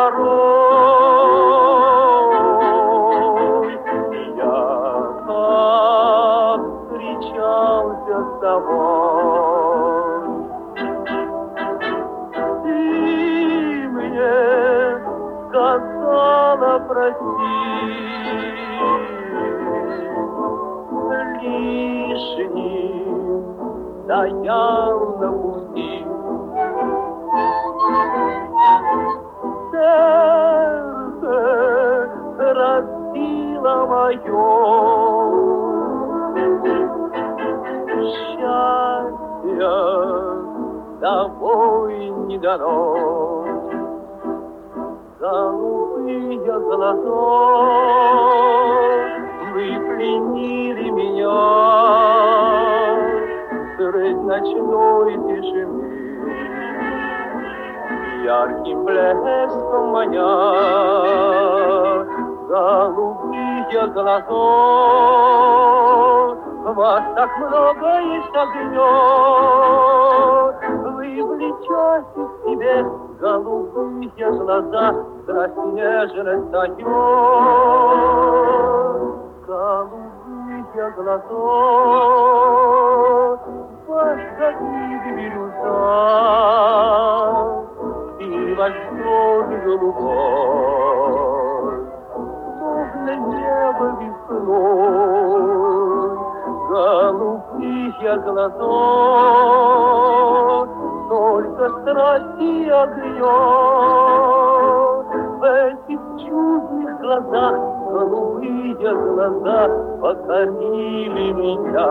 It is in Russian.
порой я повстречался с тобой. Ты мне сказала прости, лишним стоял на пути. Сердце разбило мое, счастья тобой не дано. Голубые глаза, вы пленили меня средь ночной тишины, ярким блеском маня. Голубые глаза, вас так много есть огнёв, вы влечете к себе голубые глаза, страсть нежность даёт. Голубые глаза, ваша бирюза и восторг голубой, словно небо весной. Голубые глаза, только страсти и огнёв. В этих чудных глазах голубые глаза покорили меня.